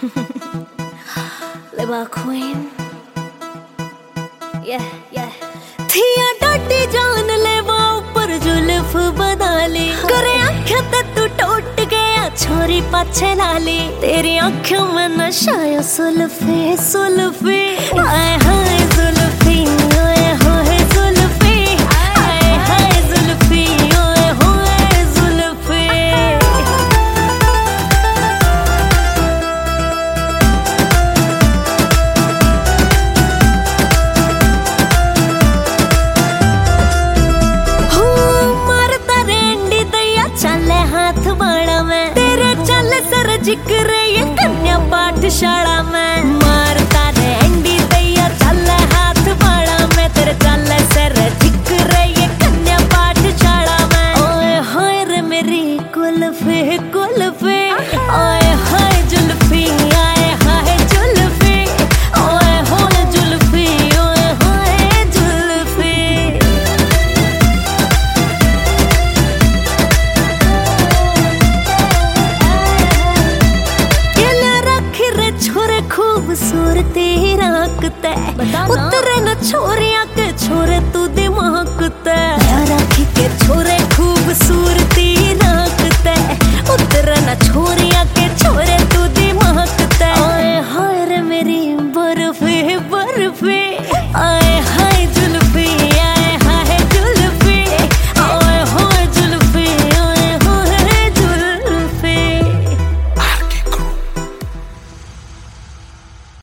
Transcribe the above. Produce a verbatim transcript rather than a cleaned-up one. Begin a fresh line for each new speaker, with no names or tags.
Live queen. Yeah, yeah. थिया डाटी जान लेवा ऊपर जुल्फ बना ली करे आँखें ते तू टूट गया छोरी पाछे लाली तेरी आँखों में नशाया सुल्फी सुल्फी आए हाय जुल्फी आए हाय जुल्फी आए हाय जुल्फी आए हाय जुल्फी हाथ बाड़ा में तेरे चल सर जिक्र ये कन्या पाठशाला में मारता रे एंडी दैया चल हाथ बाड़ा में तेरे चल सर जिक्र ये कन्या पाठशाला में ओए हाय रे मेरी कुल्फी कुल्फी ओए हाय जुल्फी आए हाय जुल्फी ओए हाय जुल्फी ओए हाय जुल्फी खूबसूरती राकते उतरे न छोरिया के छोरे तू दिमाग ते